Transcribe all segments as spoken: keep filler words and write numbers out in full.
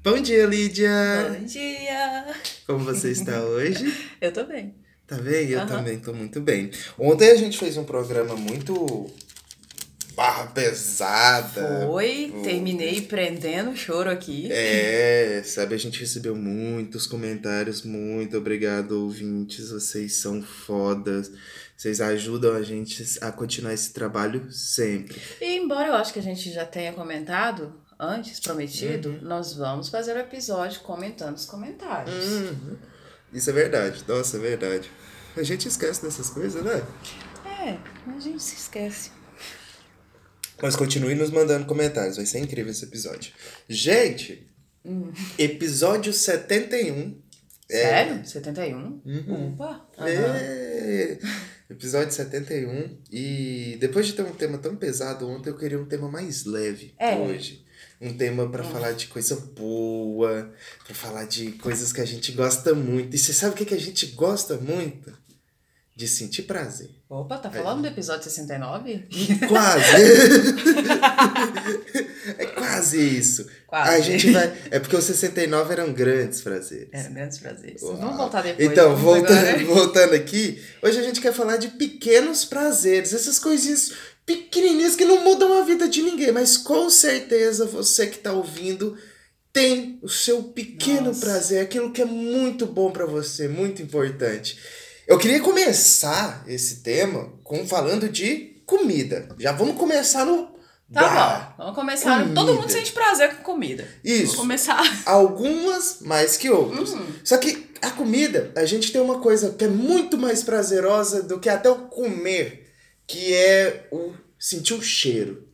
Bom dia, Lídia! Bom dia! Como você está hoje? Eu tô bem. Tá bem? Eu Aham. também tô muito bem. Ontem a gente fez um programa muito barra pesada. Foi, O- terminei prendendo o choro aqui. É, sabe, a gente recebeu muitos comentários. Muito obrigado, ouvintes. Vocês são fodas. Vocês ajudam a gente a continuar esse trabalho sempre. E embora eu acho que a gente já tenha comentado antes, prometido, nós vamos fazer o episódio comentando os comentários. Uhum. Isso é verdade. Nossa, é verdade. A gente esquece dessas coisas, né? É, a gente se esquece. Mas continue nos mandando comentários, vai ser incrível esse episódio. Gente, episódio setenta e um. Sério? setenta e um? Opa! Aham. É, episódio setenta e um. E depois de ter um tema tão pesado ontem, eu queria um tema mais leve É. hoje. Um tema pra falar de coisa boa, pra falar de coisas que a gente gosta muito. E você sabe o que, que a gente gosta muito? De sentir prazer. Opa, tá falando do episódio sessenta e nove? Quase! É quase isso. Quase. A gente vai. É porque os sessenta e nove eram grandes prazeres. Eram grandes prazeres. Uau. Vamos voltar depois. Então, vamos voltando, agora. voltando aqui, hoje a gente quer falar de pequenos prazeres, essas coisinhas pequenininhas que não mudam a vida de ninguém, mas com certeza você que tá ouvindo tem o seu pequeno Nossa. prazer, aquilo que é muito bom pra você, muito importante. Eu queria começar esse tema com falando de comida. Já vamos começar no Tá bar. bom, vamos começar. Comida. Todo mundo sente prazer com comida. Isso. Vamos começar. Algumas mais que outras. Hum. Só que a comida, a gente tem uma coisa que é muito mais prazerosa do que até o comer, que é o sentir o cheiro.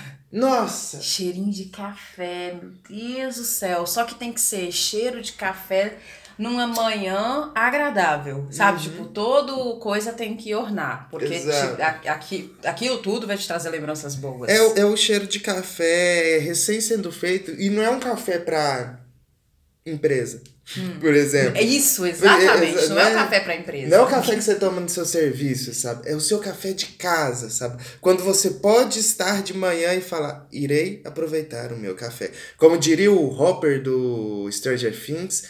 Nossa! Cheirinho de café, meu Deus do céu. Só que tem que ser cheiro de café numa manhã agradável, sabe? Tipo, todo coisa tem que ornar, porque Exato. te- a- aqui, aquilo tudo vai te trazer lembranças boas. É, o- é o cheiro de café recém sendo feito, e não é um café pra empresa, por exemplo. É isso, exatamente. É, é, não é né? um café pra empresa. Não é o café que você toma no seu serviço, sabe? É o seu café de casa, sabe? Quando você pode estar de manhã e falar, irei aproveitar o meu café. Como diria o Hopper do Stranger Things,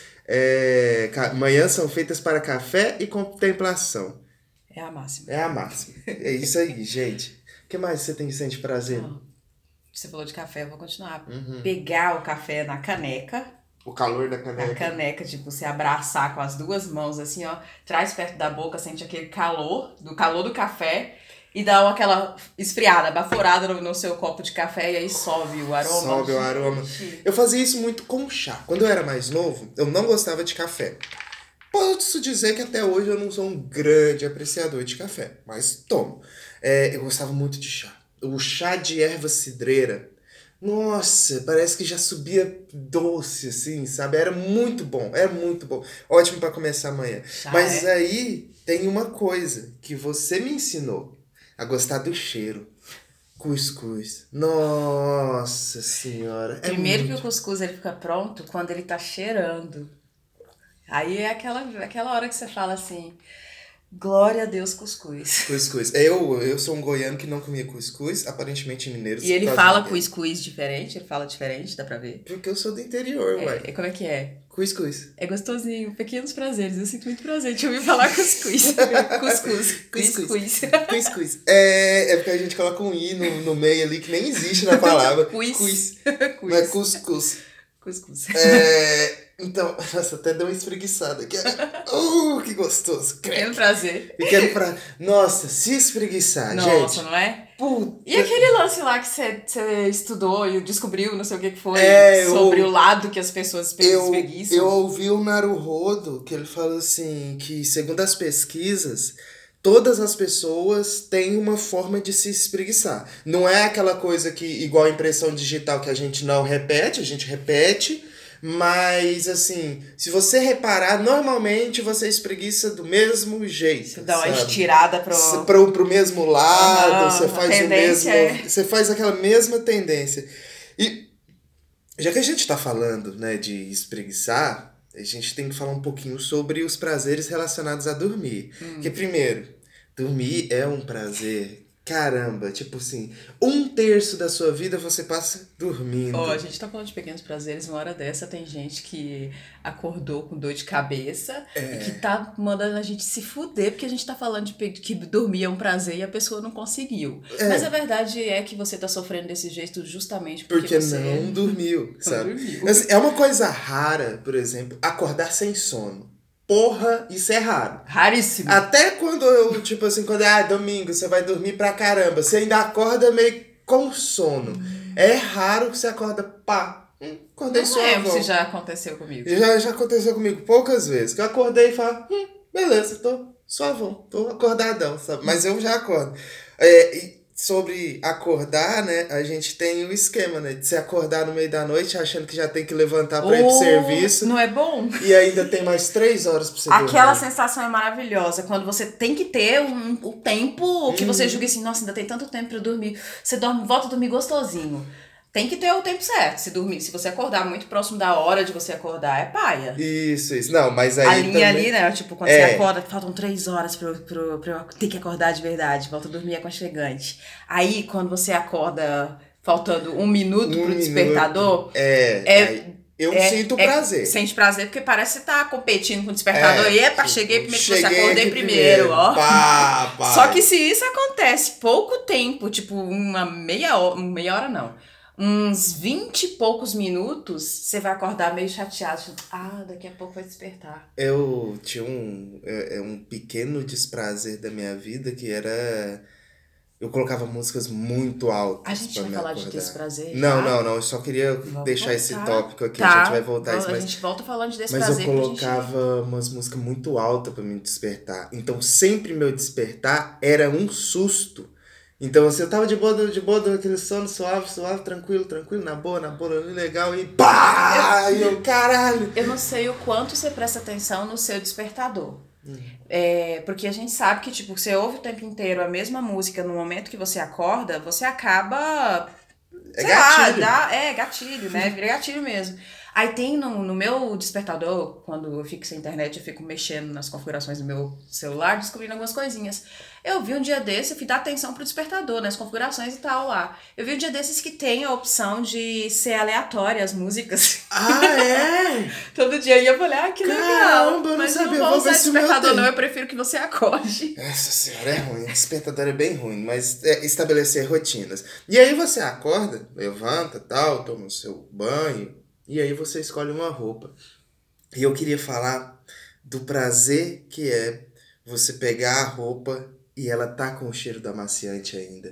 é, ca- manhãs são feitas para café e contemplação. É a máxima. É a máxima. É isso aí, gente. O que mais você tem que sentir prazer? Ó, Você falou de café, eu vou continuar. Uhum. Pegar o café na caneca. O calor da Na caneca. caneca, tipo, você abraçar com as duas mãos, assim, ó, traz perto da boca, sente aquele calor, do calor do café, e dá uma, aquela esfriada, baforada no, no seu copo de café, e aí sobe o aroma. Sobe o aroma. Gente. Eu fazia isso muito com chá. Quando eu era mais novo, eu não gostava de café. Posso dizer que até hoje eu não sou um grande apreciador de café, mas tomo. É, eu gostava muito de chá. O chá de erva cidreira, nossa, parece que já subia doce, assim, sabe? Era muito bom, era muito bom. Ótimo pra começar amanhã. Chá, Mas é? aí tem uma coisa que você me ensinou a gostar do cheiro. Cuscuz. Nossa senhora. É Primeiro que muito... o cuscuz ele fica pronto quando ele tá cheirando. Aí é aquela, aquela hora que você fala assim, glória a Deus, cuscuz. Cuscuz. Eu, eu sou um goiano que não comia cuscuz, aparentemente mineiros. E ele por causa fala de- cuscuz diferente, ele fala diferente, dá pra ver. Porque eu sou do interior, ué. É, como é que é? Cuscuz. É gostosinho, pequenos prazeres. Eu sinto muito prazer de ouvir falar cuscuz. Cuscuz. Cuscuz. Cuscuz. Cuscuz. É, é porque a gente coloca um i no, no meio ali que nem existe na palavra. Cuis. Cus. Cus. Não é cuscuz. Cuscuz. É, então, nossa, até deu uma espreguiçada aqui. Uh, que gostoso. Pequeno prazer. Pequeno pra... Nossa, se espreguiçar, Nossa, gente. não é? Puta. E aquele lance lá que você você estudou e descobriu, não sei o que que foi, É, eu- sobre o lado que as pessoas espe- Eu, espreguiçam? eu ouvi o Naruhodo, que ele fala assim, que segundo as pesquisas, todas as pessoas têm uma forma de se espreguiçar. Não é aquela coisa que, igual a impressão digital, que a gente não repete, a gente repete, mas assim, se você reparar, normalmente você espreguiça do mesmo jeito. Você dá uma sabe? estirada pro... Cê- Pro, pro mesmo lado, Aham, você a faz o mesmo. tendência é- Você faz aquela mesma tendência. E já que a gente tá falando, né, de espreguiçar, a gente tem que falar um pouquinho sobre os prazeres relacionados a dormir. Hum. Porque, primeiro, dormir é um prazer Caramba, tipo assim, um terço da sua vida você passa dormindo. Ó, a gente tá falando de pequenos prazeres, uma hora dessa tem gente que acordou com dor de cabeça É. e que tá mandando a gente se fuder porque a gente tá falando de pe- que dormir é um prazer e a pessoa não conseguiu. É. Mas a verdade é que você tá sofrendo desse jeito justamente porque, Porque você não dormiu, sabe? dormiu. Assim, é uma coisa rara, por exemplo, acordar sem sono. Porra, isso é raro. Raríssimo. Até quando eu, tipo assim, quando é ah, domingo, você vai dormir pra caramba, você ainda acorda meio com sono. É raro que você acorda, pá, hum, acordei Não suavão. lembro se já aconteceu comigo. Já, já aconteceu comigo poucas vezes, que eu acordei e falo, hum, beleza, tô suavão, tô acordadão, sabe? Mas eu já acordo. É, e sobre acordar, né, a gente tem o esquema, né, de você acordar no meio da noite achando que já tem que levantar pra ir pro Oh, serviço não é bom? e ainda tem mais três horas pra você Aquela dormir. sensação é maravilhosa, quando você tem que ter um, um tempo que você Uhum. julga assim, nossa, ainda tem tanto tempo pra eu dormir. Você dorme, volta a dormir gostosinho. Tem que ter o tempo certo. Se dormir, se você acordar muito próximo da hora de você acordar, é paia. Isso, isso. Não, mas aí A linha também... ali, né? Tipo, quando É. você acorda, faltam três horas pra, eu- pra, eu- pra eu ter que acordar de verdade. Volta a dormir aconchegante. Aí, quando você acorda faltando um minuto Um pro minuto. despertador, É, É- aí eu é- sinto é- prazer. sente prazer, porque parece que você tá competindo com o despertador. É, Epa, tipo, cheguei primeiro que você, cheguei acordei aqui primeiro, ó. Pá, pá. Só que se isso acontece pouco tempo, tipo uma meia hora, meia hora não, uns vinte e poucos minutos, você vai acordar meio chateado, tipo, ah, daqui a pouco vai despertar. Eu tinha um, é, é um pequeno desprazer da minha vida que era... Eu colocava músicas muito altas A gente pra vai me falar acordar. de desprazer Não, já? não, não. Eu só queria Vamos deixar esse voltar. tópico aqui. Tá, A gente vai voltar a isso, a mas... gente volta falando de Mas desprazer eu pra gente... colocava umas músicas muito altas pra me despertar. Então sempre meu despertar era um susto. Então assim, eu tava de boa, de boa, aquele sono suave, suave, tranquilo, tranquilo, na boa, na boa, legal, e pá! E eu, caralho! Eu não sei o quanto você presta atenção no seu despertador. Hum. É, porque a gente sabe que, tipo, você ouve o tempo inteiro a mesma música no momento que você acorda, você acaba... É sei gatilho. lá, dá, é gatilho, né? Vira gatilho mesmo. Aí tem no, no meu despertador, quando eu fico sem internet, eu fico mexendo nas configurações do meu celular, descobrindo algumas coisinhas. Eu vi um dia desses, eu fui dar atenção pro despertador, nas configurações e tal lá. Eu vi um dia desses que tem a opção de ser aleatória as músicas. Ah, é? Todo dia eu ia olhar, ah, que legal. Caramba, eu não Mas sabia, não eu vou vou usar ver se o meu despertador tem. não, eu prefiro que você acorde. Essa senhora é ruim, despertador é bem ruim, mas é estabelecer rotinas. E aí você acorda, levanta, tal, toma o seu banho, e aí você escolhe uma roupa. E eu queria falar do prazer que é você pegar a roupa e ela tá com o cheiro do amaciante ainda.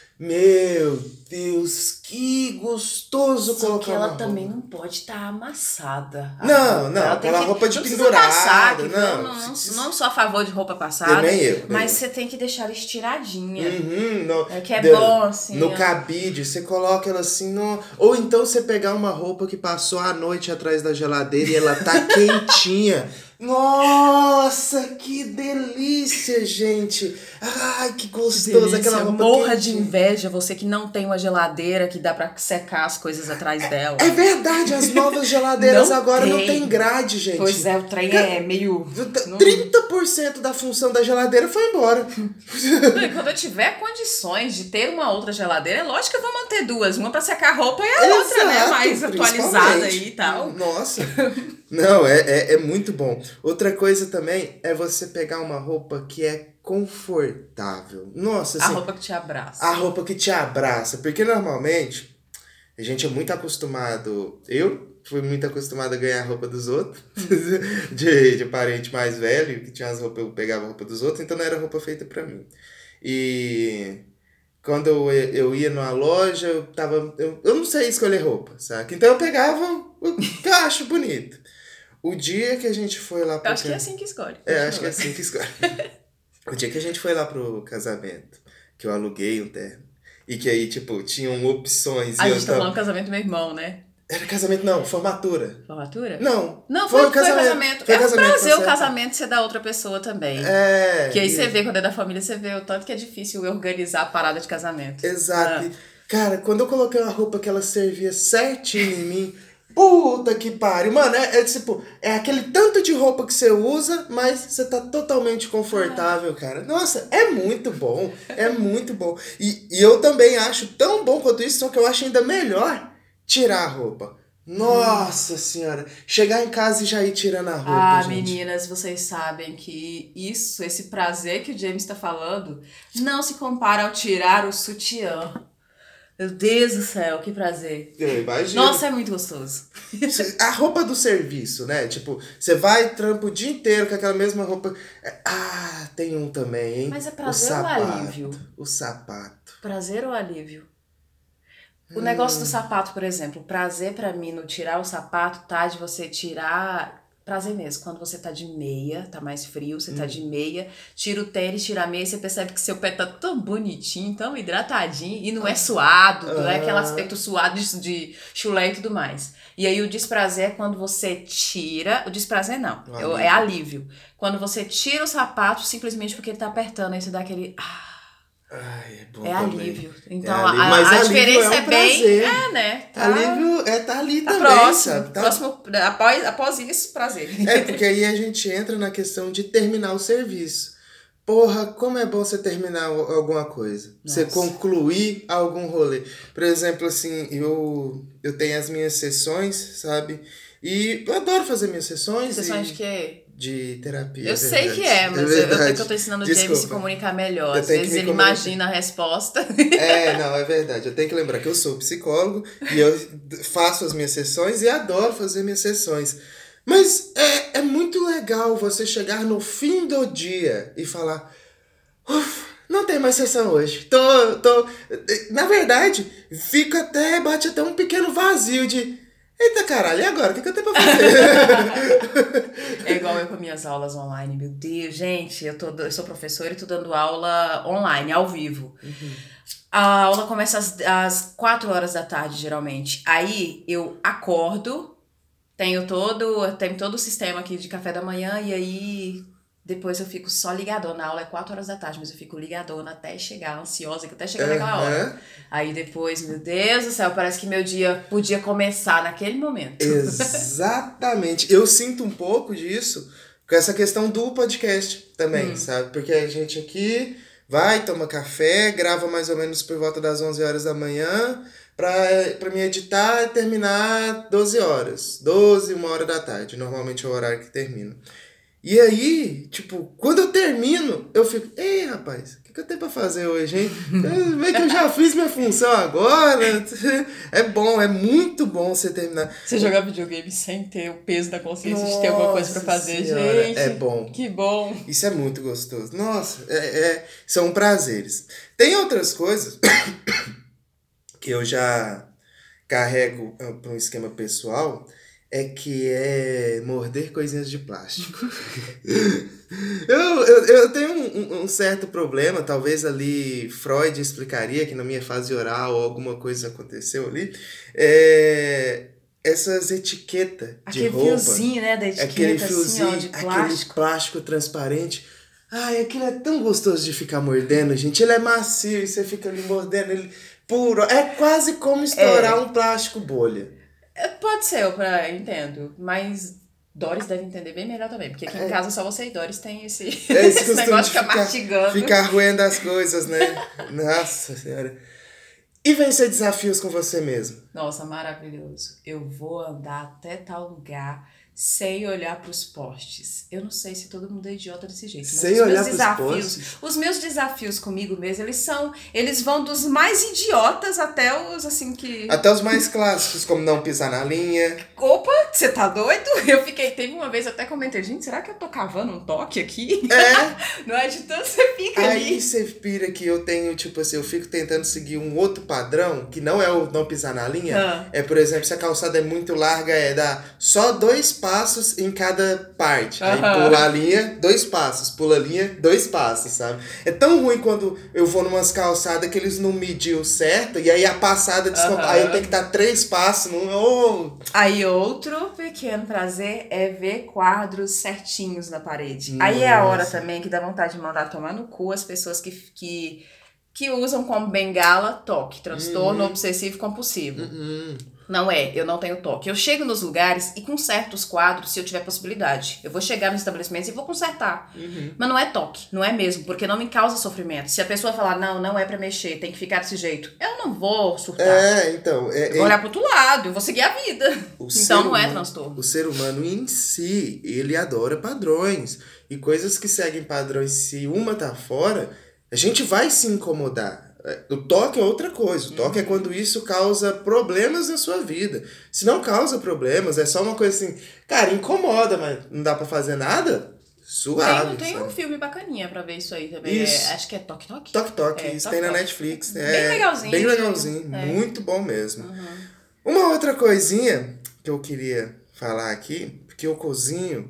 Meu Deus, que gostoso Só colocar que ela uma também roupa. não pode estar amassada. A Não, roupa, não, ela tem aquela que- roupa de não precisa pendurada, passar, que não. não, não, não, não sou a favor de roupa passada, Eu nem eu. nem mas eu. você tem que deixar ela estiradinha. Uhum, no, É que é de- bom, assim. No ó. cabide, você coloca ela assim, no... ou então você pegar uma roupa que passou a noite atrás da geladeira e ela tá quentinha. Nossa, que delícia, gente. Ai, que gostoso Delícia, aquela roupa morra de quentinha. inveja, você que não tem uma geladeira que dá pra secar as coisas atrás dela. É verdade, as novas geladeiras Não agora não tem. tem grade, gente. Pois é, o trem é meio... não- trinta por cento da função da geladeira foi embora. Não, e quando eu tiver condições de ter uma outra geladeira, é lógico que eu vou manter duas. Uma pra secar a roupa e a outra, né? Exato, Mais atualizada aí e tal. Nossa. Não, é, é, é muito bom. Outra coisa também é você pegar uma roupa que é confortável. Nossa, A assim, roupa que te abraça. a roupa que te abraça. Porque normalmente a gente é muito acostumado. Eu fui muito acostumado a ganhar a roupa dos outros. de, de parente mais velho, que tinha as roupas, eu pegava a roupa dos outros, então não era roupa feita pra mim. E quando eu, eu ia numa loja, eu tava. Eu, eu não sei escolher roupa, sabe? Então eu pegava o que eu acho bonito. O dia que a gente foi lá pro Eu acho que é ca- assim que escolhe. É, acho que é assim que escolhe. O dia que a gente foi lá pro casamento, que eu aluguei um terno. E que aí, tipo, tinham opções. A e eu gente tá tava- falando do casamento do meu irmão, né? Era casamento, não, formatura. Formatura? Não. Não, foi, o foi casamento. Foi É um casamento, prazer foi o certo. casamento ser da outra pessoa também. É. Que aí e- você vê, quando é da família, você vê o tanto que é difícil organizar a parada de casamento. Exato. Ah. E, cara, quando eu coloquei uma roupa que ela servia certinho em mim, Puta que pariu. Mano, é, é tipo, é aquele tanto de roupa que você usa, mas você tá totalmente confortável, cara. Nossa, é muito bom. É muito bom. E, e eu também acho tão bom quanto isso, só que eu acho ainda melhor tirar a roupa. Nossa senhora. Chegar em casa e já ir tirando a roupa, Ah, gente. meninas, vocês sabem que isso, esse prazer que o James está falando, não se compara ao tirar o sutiã. Meu Deus do céu, que prazer. Eu imagino. Nossa, é muito gostoso. A roupa do serviço, né? Tipo, você vai trampo o dia inteiro com aquela mesma roupa. É, Ah, tem um também, hein? Mas é O prazer ou sapato. alívio? O sapato. Prazer ou alívio? O negócio do sapato, por exemplo, o prazer pra mim no tirar o sapato tá de você tirar. Prazer mesmo, quando você tá de meia, tá mais frio, você tá de meia, tira o tênis, tira a meia e você percebe que seu pé tá tão bonitinho, tão hidratadinho e não é suado, não é aquele aspecto suado de, de chulé e tudo mais. E aí o desprazer é quando você tira. O desprazer não, O é, alívio. é alívio. Quando você tira o sapato simplesmente porque ele tá apertando, aí você dá aquele. Ah, Ai, é bom é também. alívio. Então É a, alívio, a, mas a alívio diferença é é, um bem. prazer. É, né? Tá, Alívio é tá ali tá também, próximo. sabe? Tá... Próximo. Após, após isso, prazer. É, porque aí a gente entra na questão de terminar o serviço. Porra, como é bom você terminar o- alguma coisa. Você Nossa. concluir algum rolê. Por exemplo, assim, eu, eu tenho as minhas sessões, sabe? E eu adoro fazer minhas sessões. Sessões e... de quê? De terapia. Eu é sei verdade. que é, mas eu, eu, verdade. é que eu tô ensinando o James a se Desculpa. comunicar melhor. Eu Às tenho que vezes me ele comunicar. imagina a resposta. É, não, é verdade. Eu tenho que lembrar que eu sou psicólogo e eu faço as minhas sessões e adoro fazer minhas sessões. Mas é, é muito legal você chegar no fim do dia e falar: "Uf, não tem mais sessão hoje. Tô, tô. Na verdade, fica até, bate até um pequeno vazio de. Eita caralho, e agora? O que, que eu tenho pra fazer? É igual eu com minhas aulas online. Meu Deus, gente, eu, tô, eu sou professora e tô dando aula online, ao vivo. A aula começa às, às quatro horas da tarde, geralmente. Aí eu acordo, tenho todo, tenho todo o sistema aqui de café da manhã e aí depois eu fico só ligadona. A aula é quatro horas da tarde, mas eu fico ligadona até chegar, ansiosa, que até chegar naquela hora. Aham. Aí depois, meu Deus do céu, parece que meu dia podia começar naquele momento. Exatamente. Eu sinto um pouco disso com essa questão do podcast também, Hum. sabe? Porque a gente aqui vai, toma café, grava mais ou menos por volta das onze horas da manhã, pra, pra me editar e terminar doze horas. doze, uma hora da tarde. Normalmente é o horário que termina. E aí, tipo, quando eu termino, eu fico, ei, rapaz, o que, que eu tenho pra fazer hoje, hein? Vê que eu já fiz minha função agora. É bom, é muito bom você terminar. Você jogar videogame sem ter o peso da consciência de ter alguma coisa pra Nossa fazer, Senhora, gente. é bom. Que bom. Isso é muito gostoso. Nossa, é, é- são prazeres. Tem outras coisas que eu já carrego para um esquema pessoal, é que é morder coisinhas de plástico. eu, eu, eu tenho um, um- um certo problema, talvez ali Freud explicaria que na minha fase oral alguma coisa aconteceu ali. É, essas etiquetas de Aquele roupa. fiozinho, né, da Aquele etiqueta, assim, ó, de aquele plástico. plástico transparente. Ai, aquilo é tão gostoso de ficar mordendo, gente. Ele é macio e você fica ali mordendo ele puro. É quase como estourar É. um plástico bolha. É, pode ser, eu pra, entendo. Mas Doris deve entender bem melhor também. Porque aqui em casa só você e Doris tem esse, É esse esse costume negócio de de ficar ficar, mastigando. ficar roendo as coisas, né? Nossa Senhora. E vencer desafios com você mesmo. Nossa, maravilhoso. Eu vou andar até tal lugar sem olhar pros postes. Eu não sei se todo mundo é idiota desse jeito, mas Sem os olhar meus pros desafios, postes? os meus desafios comigo mesmo, eles são, eles vão dos mais idiotas até os assim que Até os mais clássicos, como não pisar na linha. opa, você tá doido? Eu fiquei, teve uma vez eu até comentei, gente, será que eu tô cavando um toque aqui? É. Não é de tanto você fica Aí ali. você pira que eu tenho, tipo assim, eu fico tentando seguir um outro padrão, que não é o não pisar na linha. Ah. É, por exemplo, se a calçada é muito larga, é dar só dois passos em cada parte. Aí Aham. pula a linha, dois passos. Pula a linha, dois passos, sabe? É tão ruim quando eu vou numas calçadas que eles não mediam certo, e aí a passada descompa... Aham. Aí eu tenho que dar três passos. Num... Oh. Aí outro pequeno prazer é ver quadros certinhos na parede. Aí é a hora Nossa. também que dá vontade de mandar tomar no cu as pessoas que, que, que usam como bengala toque, transtorno Uhum. obsessivo compulsivo. Uhum. Não é, eu não tenho toque. Eu chego nos lugares e com certos quadros, se eu tiver possibilidade. Eu vou chegar nos estabelecimentos e vou consertar. Uhum. Mas não é toque, não é mesmo, porque não me causa sofrimento. Se a pessoa falar, não, não é pra mexer, tem que ficar desse jeito, eu não vou surtar. É, então... É, eu vou é... olhar pro outro lado, eu vou seguir a vida. O então não humano, é transtorno. O ser humano em si, ele adora padrões. E coisas que seguem padrões, se uma tá fora, a gente vai se incomodar. O toque é outra coisa. O toque uhum. é quando isso causa problemas na sua vida. Se não causa problemas, é só uma coisa assim, cara, incomoda, mas não dá pra fazer nada, suave. Tem, tem um filme bacaninha pra ver isso aí também. Isso. É, acho que é Toque Toque. Toque Toque, é, isso toque, tem na toque. Netflix. É bem legalzinho. Bem legalzinho, é. muito bom mesmo. Uhum. Uma outra coisinha que eu queria falar aqui, porque eu cozinho,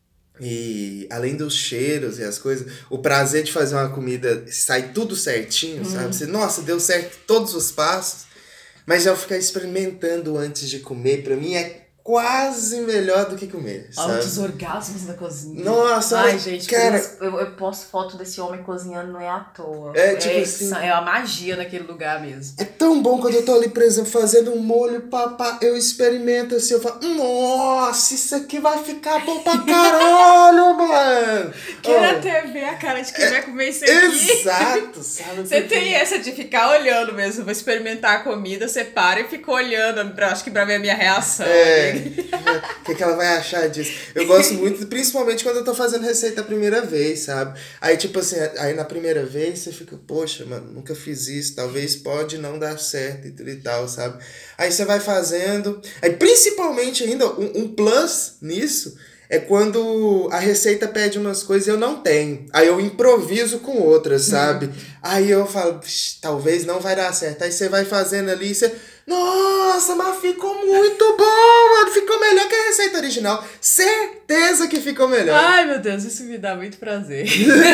e além dos cheiros e as coisas, o prazer de fazer uma comida sai tudo certinho, hum. sabe? Você, nossa, deu certo todos os passos. Mas já ficar experimentando antes de comer, pra mim é quase melhor do que comer, sabe? Altos orgasmos na cozinha. Nossa, ai, gente, cara, eu, eu posto foto desse homem cozinhando, não é à toa. É, tipo é, assim, é uma magia naquele lugar mesmo. É tão bom quando eu tô ali, por exemplo, fazendo um molho, papá, eu experimento assim, eu falo, nossa, isso aqui vai ficar bom pra caralho, mano! Quero oh. até ver a cara de quem é, vai comer isso aqui. Exato, sabe? Você porque... tem essa de ficar olhando mesmo, vou experimentar a comida, você para e fica olhando, pra, acho que pra ver a minha reação. É. O que, que ela vai achar disso? Eu gosto muito, principalmente quando eu tô fazendo receita a primeira vez, sabe? Aí, tipo assim, aí na primeira vez você fica, poxa, mano, nunca fiz isso, talvez pode não dar certo e tudo e tal, sabe? Aí você vai fazendo. Aí, principalmente ainda, um, um plus nisso é quando a receita pede umas coisas e eu não tenho. Aí eu improviso com outras, sabe? Aí eu falo, talvez não vai dar certo. Aí você vai fazendo ali e você... Nossa, mas ficou muito bom, mano. Ficou melhor que a receita original. Certeza que ficou melhor. Ai, meu Deus, isso me dá muito prazer.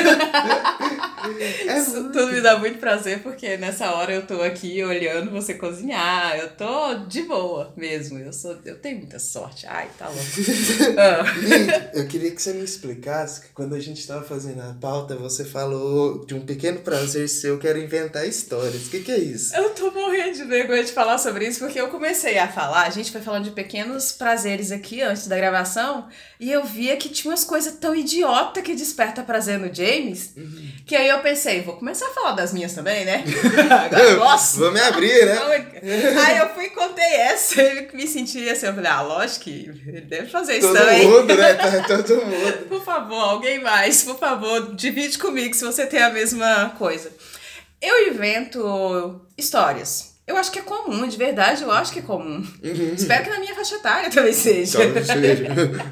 é isso tudo me dá muito prazer, porque nessa hora eu tô aqui olhando você cozinhar. Eu tô de boa mesmo. Eu, sou, eu tenho muita sorte. Ai, tá louco. ah. Eu queria que você me explicasse que quando a gente tava fazendo a pauta, você falou de um pequeno prazer seu, quero inventar histórias. O que que é isso? Eu tô morrendo de vergonha de falar sobre isso, porque eu comecei a falar, a gente foi falando de pequenos prazeres aqui antes da gravação, e eu via que tinha umas coisas tão idiota que desperta prazer no James, uhum. que aí eu pensei, vou começar a falar das minhas também, né? Agora eu posso. Vou me abrir, né? Aí eu fui e contei essa, e me senti assim, eu falei, ah, lógico que ele deve fazer isso todo também. Todo mundo, né? Todo mundo. Por favor, alguém mais, por favor, divide comigo se você tem a mesma coisa. Eu invento histórias. Eu acho que é comum, de verdade, eu acho que é comum. Uhum. Espero que na minha faixa etária também seja. Talvez seja.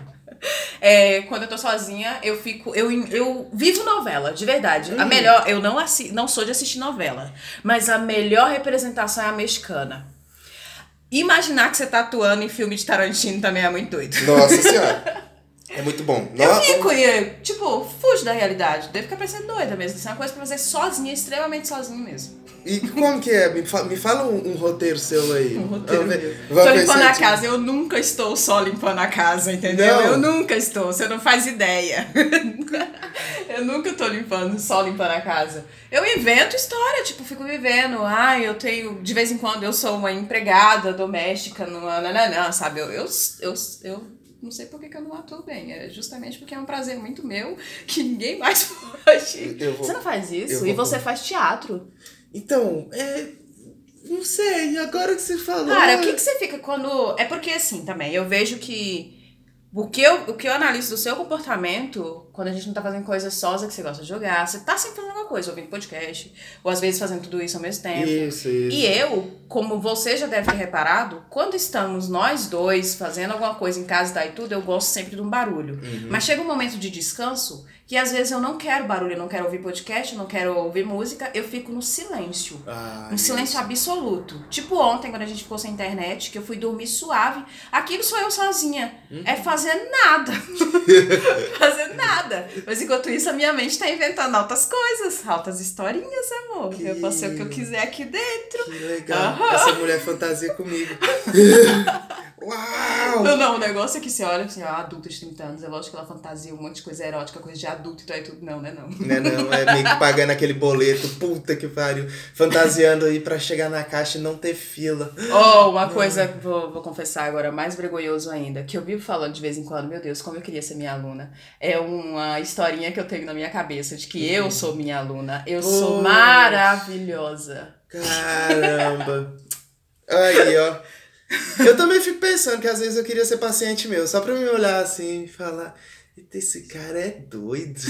É, quando eu tô sozinha, eu fico. Eu, eu vivo novela, de verdade. Uhum. A melhor. Eu não, assi, não sou de assistir novela, mas a melhor representação é a mexicana. Imaginar que você tá atuando em filme de Tarantino também é muito doido. Nossa senhora. É muito bom. Eu Nossa. fico e, tipo, fujo da realidade. Devo ficar parecendo doida mesmo. Isso é uma coisa pra fazer sozinha, extremamente sozinha mesmo. E como que é? Me fala, me fala um, um roteiro seu aí. Um roteiro meu. Tô limpando a casa. Eu nunca estou só limpando a casa, entendeu? Não. Eu nunca estou. Você não faz ideia. Eu nunca tô limpando, só limpando a casa. Eu invento história, tipo, fico vivendo. Ai, eu tenho... De vez em quando eu sou uma empregada doméstica numa... Nananã, sabe? Eu... eu, eu, eu não sei por que, que eu não atuo bem. É justamente porque é um prazer muito meu que ninguém mais pode. Vou, você não faz isso? E você faz teatro. Então, é... Não sei, agora que você falou... Cara, o que, que você fica quando... É porque assim, também, eu vejo que... O que, eu, o que eu analiso do seu comportamento, quando a gente não tá fazendo coisa sosa que você gosta de jogar, você tá sempre fazendo alguma coisa, ouvindo podcast, ou às vezes fazendo tudo isso ao mesmo tempo. Isso, isso. E eu, como você já deve ter reparado, quando estamos nós dois fazendo alguma coisa em casa e tá, e tudo, eu gosto sempre de um barulho. Uhum. Mas chega um momento de descanso que às vezes eu não quero barulho, eu não quero ouvir podcast, eu não quero ouvir música, eu fico no silêncio. Ah, um silêncio isso. absoluto. Tipo ontem, quando a gente ficou sem internet, que eu fui dormir suave, aquilo sou eu sozinha. Uhum. É fazer nada. fazer nada. Mas enquanto isso, a minha mente tá inventando altas coisas, altas historinhas, amor. Que... Eu posso ser o que eu quiser aqui dentro. Que legal. Uhum. Essa mulher fantasia comigo. Uau! Não, não, o negócio é que você olha assim, ó, adulta de trinta anos, é lógico que ela fantasia um monte de coisa erótica, coisa de adulto, então é tudo. Não, né, não. Né, não, é meio que pagando aquele boleto, puta que pariu, fantasiando aí pra chegar na caixa e não ter fila. Oh, uma coisa, vou, vou confessar agora, mais vergonhoso ainda, que eu vivo falando de vez em quando, meu Deus, como eu queria ser minha aluna. É uma historinha que eu tenho na minha cabeça, de que eu sou minha aluna. Eu Poxa. sou maravilhosa. Caramba. Aí, ó. Eu também fico pensando que às vezes eu queria ser paciente meu, só pra me olhar assim e falar, eita, esse cara é doido.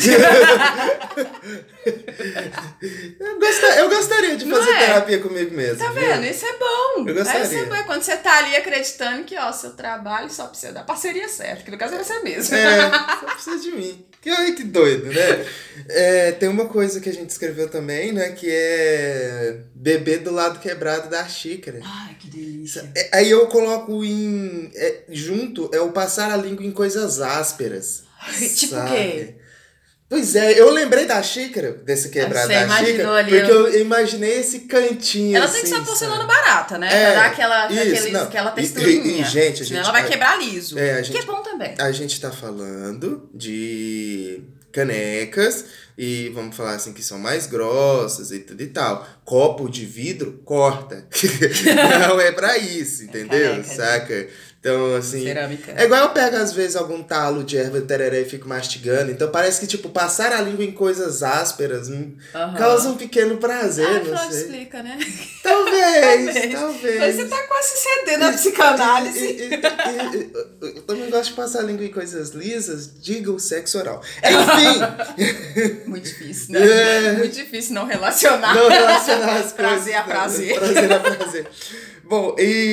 eu, gostar, eu gostaria de fazer é? terapia comigo mesmo. Tá viu? vendo? Isso é bom. Eu gostaria. Isso é bom. É quando você tá ali acreditando que, ó, seu trabalho só precisa da parceria certa, que no caso é você mesmo. É, só precisa de mim. Que, ai, que doido, né? É, tem uma coisa que a gente escreveu também, né? Que é beber do lado quebrado da xícara. Ai, que delícia. É, aí eu coloco em... É, junto, é o passar a língua em coisas ásperas. Tipo o sabe? quê? Pois é, eu lembrei da xícara, desse quebrado Você da imaginou xícara, ali, porque eu- eu imaginei esse cantinho Ela assim, tem que ser uma porcelana sabe? barata, né? É, pra dar aquela, isso, aqueles, não. aquela E- texturinha. e- e, gente, a Senão gente- ela vai a- quebrar liso. É, a Que gente- é bom também. A gente tá falando de canecas e vamos falar assim que são mais grossas e tudo e tal. Copo de vidro, corta. Não é pra isso, entendeu? caneca, Saca? Então, assim... Cerâmica. É igual eu pego, às vezes, algum talo de erva tereré e fico mastigando. Então, parece que, tipo, passar a língua em coisas ásperas hum, Aham. causa um pequeno prazer, Ah, não Freud sei. explica, né? Talvez, Talvez. talvez. Mas você tá quase cedendo a psicanálise. E- e- e- e- e- eu também gosto de passar a língua em coisas lisas, diga o sexo oral. Enfim, Muito difícil, né? É. Muito difícil não relacionar. não relacionar as coisas. Prazer a prazer. Prazer a prazer. Bom,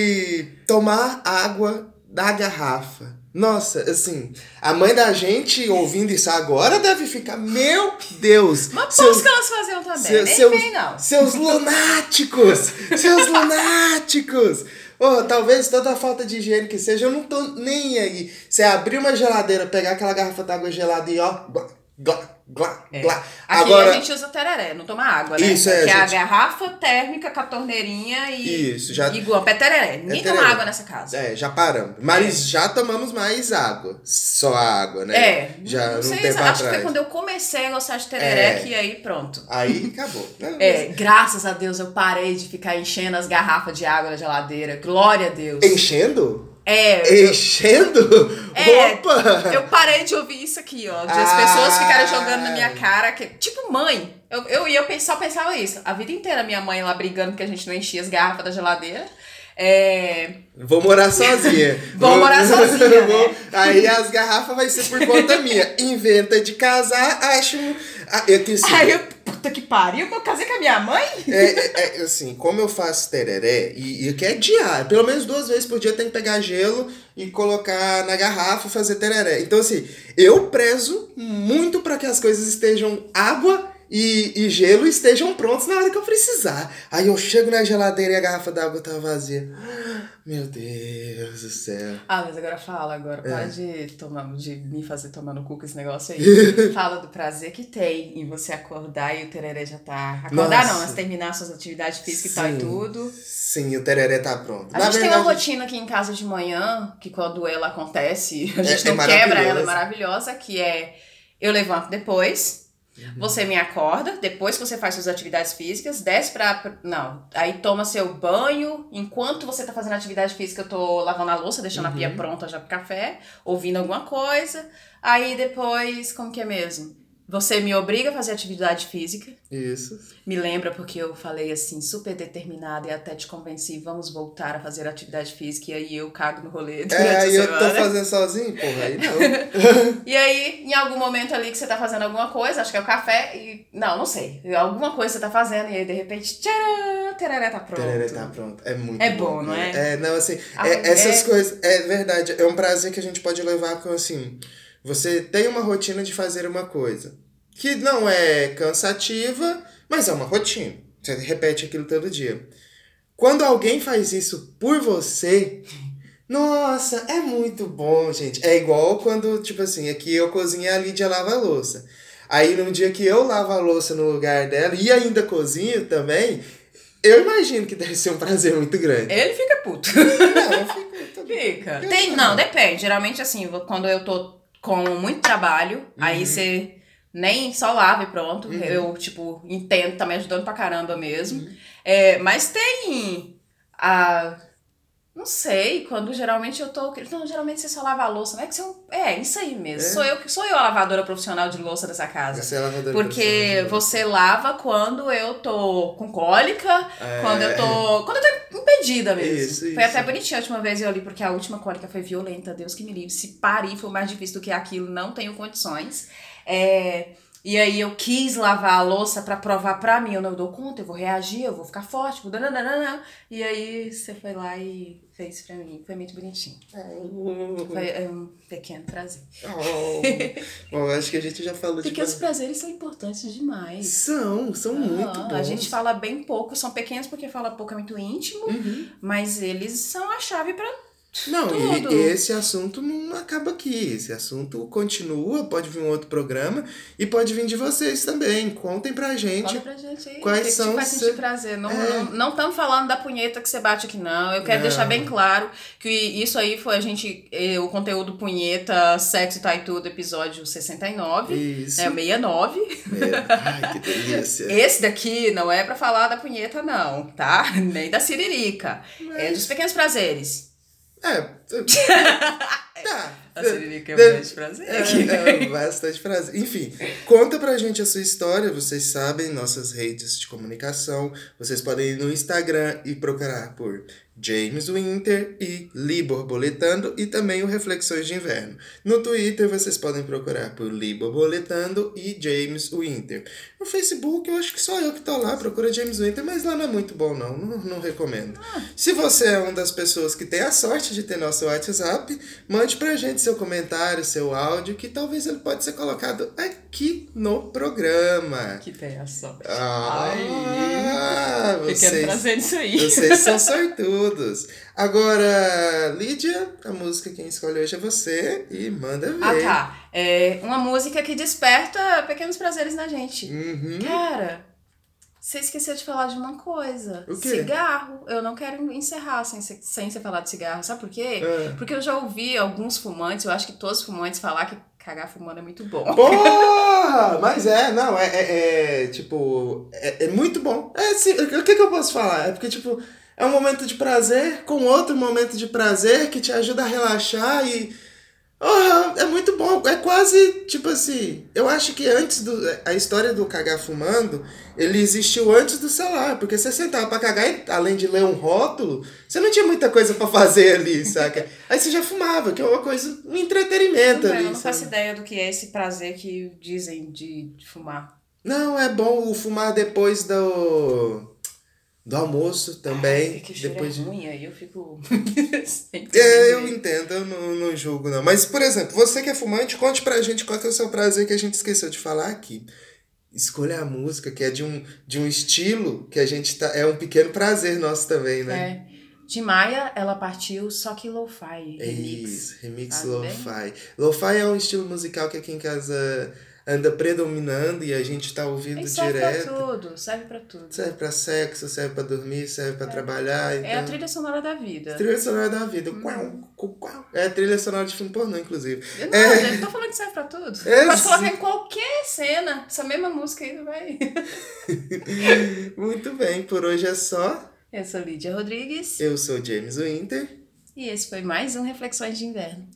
e tomar água da garrafa. Nossa, assim, a mãe da gente ouvindo isso agora deve ficar, meu Deus. Mas seus- pós que elas faziam também. seu- Nem seus- vem, não. Seus lunáticos! Seus lunáticos! Oh, talvez toda a falta de higiene que seja, eu não tô nem aí. Você abrir uma geladeira, pegar aquela garrafa d'água gelada e ó, glá, glá, glá, É. glá. Aqui Agora, a gente usa tereré, não toma água, né? Isso, é, Que é a gente. garrafa térmica com a torneirinha e, Isso, já- e guampa. É tereré. Ninguém toma tereré. água nessa casa. é, já paramos. Mas já tomamos mais água. Só água, né? É, Já não num sei, tempo acho que atrás. foi quando eu comecei a gostar de tereré É. que aí pronto. Aí acabou. Não, É, graças a Deus eu parei de ficar enchendo as garrafas de água na geladeira. Glória a Deus. Enchendo? É, eu, Enchendo? É, Opa! eu parei de ouvir isso aqui, ó. De as Ah. pessoas ficarem jogando na minha cara. Que, tipo, mãe. Eu, eu, e eu pens- só pensava isso. A vida inteira minha mãe lá brigando porque a gente não enchia as garrafas da geladeira. É... Vou morar sozinha. Vou morar sozinha, Vou- né? Aí as garrafas vai ser por conta minha. Inventa de casar, acho... Ah, eu tenho assim, Aí eu, puta que pariu, eu casei com a minha mãe? é, é, é, assim, como eu faço tereré, e, e que é diário, pelo menos duas vezes por dia tem que pegar gelo e colocar na garrafa e fazer tereré. Então, assim, eu prezo muito para que as coisas estejam água e, e gelo estejam prontos na hora que eu precisar. Aí eu chego na geladeira e a garrafa d'água tá vazia. Meu Deus do céu. Ah, mas agora fala agora. É. Para de, tomar, de me fazer tomar no cu com esse negócio aí. Fala do prazer que tem em você acordar e o tereré já tá... Acordar Nossa. não, mas terminar suas atividades físicas e tal e Sim. tudo. Sim, o tereré tá pronto. A Na gente tem verdade, uma rotina aqui em casa de manhã, que quando ela acontece, a gente É- é não quebra, ela é maravilhosa. maravilhosa, que é eu levanto depois, você me acorda, depois que você faz suas atividades físicas, desce pra... pra- Não, aí toma seu banho, enquanto você tá fazendo atividade física, eu tô lavando a louça, deixando a pia Uhum. pronta já pro café, ouvindo alguma coisa, aí depois, como que é mesmo? Você me obriga a fazer atividade física, Isso. me lembra porque eu falei assim, super determinada e até te convenci, vamos voltar a fazer atividade física, e aí eu cago no rolê durante É, a aí eu semana. tô fazendo sozinho? Porra, aí não. E aí, em algum momento ali que você tá fazendo alguma coisa, acho que é o café, e... Não, não sei. Alguma coisa você tá fazendo, e aí de repente, tcharam, tereré tá pronto. Tereré tá pronto. É muito É bom, não cara. é? É, não, assim, Ah, é- essas é- coisas, é verdade, é um prazer que a gente pode levar com, assim, você tem uma rotina de fazer uma coisa, que não é cansativa, mas é uma rotina. Você repete aquilo todo dia. Quando alguém faz isso por você, nossa, é muito bom, gente. É igual quando, tipo assim, aqui eu cozinho e a Lídia lava a louça. Aí num dia que eu lavo a louça no lugar dela e ainda cozinho também, eu imagino que deve ser um prazer muito grande. Ele fica puto. Não, eu fico Fica. Tem, não, depende. Geralmente, assim, quando eu tô com muito trabalho, uhum. aí você nem só lava e pronto. Uhum. Eu, tipo, entendo, tá me ajudando pra caramba mesmo. Uhum. É, mas tem a... Não sei, quando geralmente eu tô... Não, geralmente você só lava a louça, não é que você... É, isso aí mesmo. É? Sou eu sou eu a lavadora profissional de louça dessa casa. Você é a lavadora Porque você lava quando eu tô com cólica, é. quando eu tô... Quando eu tô impedida mesmo. Isso, foi isso. Até bonitinho a última vez eu li, porque a última cólica foi violenta, Deus que me livre. Se parir foi mais difícil do que aquilo, não tenho condições. É... E aí eu quis lavar a louça pra provar pra mim, eu não dou conta, eu vou reagir, eu vou ficar forte, vou... E aí você foi lá e fez pra mim, foi muito bonitinho. Oh. Foi um pequeno prazer. Oh. Bom, acho que a gente já falou de... Pequenos prazeres são importantes demais. São, são ah, muito bons. A gente fala bem pouco, são pequenos porque fala pouco, é muito íntimo, uhum. mas eles são a chave pra... Não, e, e esse assunto não acaba aqui. Esse assunto continua, pode vir um outro programa e pode vir de vocês também. Contem pra gente. Conta pra gente aí. Quais que são que vai sentir prazer. Não estamos é. falando da punheta que você bate aqui, não. Eu quero não. deixar bem claro que isso aí foi a gente. O conteúdo punheta, sexo, tá e tudo, episódio sessenta e nove. Isso. É sessenta e nove. É. Ai, que delícia. Esse daqui não é pra falar da punheta, não, tá? Nem da siririca. Mas... É dos pequenos prazeres. É. Tá. A Siririca é bastante prazer. É, é bastante prazer. Enfim, conta pra gente a sua história. Vocês sabem, nossas redes de comunicação. Vocês podem ir no Instagram e procurar por James Winter e Li Borboletando e também o Reflexões de Inverno. No Twitter vocês podem procurar por Li Borboletando e James Winter. No Facebook eu acho que só eu que tô lá, procura James Winter, mas lá não é muito bom não, não, não recomendo. Ah. Se você é uma das pessoas que tem a sorte de ter nosso WhatsApp, mande pra gente seu comentário, seu áudio, que talvez ele pode ser colocado aqui no programa. Que tem a sorte. Ah, Ai, vocês, eu quero trazer isso aí. Vocês são sortudos. Agora, Lídia, a música quem escolhe hoje é você e manda ver. Ah, tá. É uma música que desperta pequenos prazeres na gente. Uhum. Cara, você esqueceu de falar de uma coisa. O quê? Cigarro. Eu não quero encerrar sem, sem você falar de cigarro. Sabe por quê? É. Porque eu já ouvi alguns fumantes, eu acho que todos os fumantes falar que cagar fumando é muito bom. Porra! Mas é, não, é, é, é tipo, é, é muito bom. É, assim, o que, que eu posso falar? É porque, tipo, é um momento de prazer com outro momento de prazer que te ajuda a relaxar e... Oh, é muito bom, é quase, tipo assim, eu acho que antes do, a história do cagar fumando, ele existiu antes do celular, porque você sentava pra cagar e, além de ler um rótulo, você não tinha muita coisa pra fazer ali, saca? Aí você já fumava, que é uma coisa, um entretenimento não, ali. Eu não faço ideia do que é esse prazer que dizem de, de fumar. Não, é bom fumar depois do... Do almoço também. Ai, que cheiro depois é ruim, aí eu fico... é, eu entendo, eu não, não julgo não. Mas, por exemplo, você que é fumante, conte pra gente qual que é o seu prazer que a gente esqueceu de falar aqui. Escolha a música, que é de um, de um estilo que a gente tá... É um pequeno prazer nosso também, né? É. De Maia, ela partiu, só que lo-fi, remix. Isso, remix Sabe lo-fi. Lo-fi é um estilo musical que aqui em casa... anda predominando e a gente tá ouvindo e serve direto. Serve pra tudo, serve pra tudo. Serve pra sexo, serve pra dormir, serve pra é. trabalhar. Então... É a trilha sonora da vida. Trilha sonora da vida. Hum. Quau, quau, quau. É a trilha sonora de filme pornô, inclusive. Eu não, é... eu tô falando que serve pra tudo. É, pode sim. colocar em qualquer cena. Essa mesma música aí vai. Muito bem, por hoje é só. Eu sou Lídia Rodrigues. Eu sou James Winter. E esse foi mais um Reflexões de Inverno.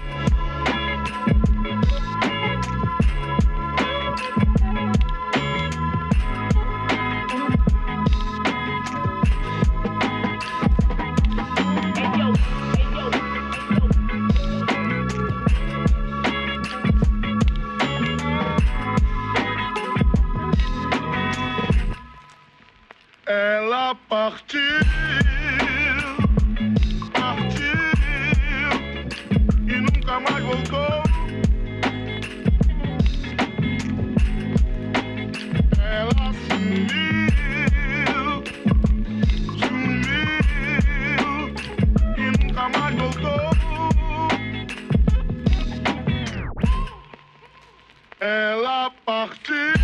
Ela partiu, partiu e nunca mais voltou. Ela sumiu, sumiu e nunca mais voltou. Ela partiu.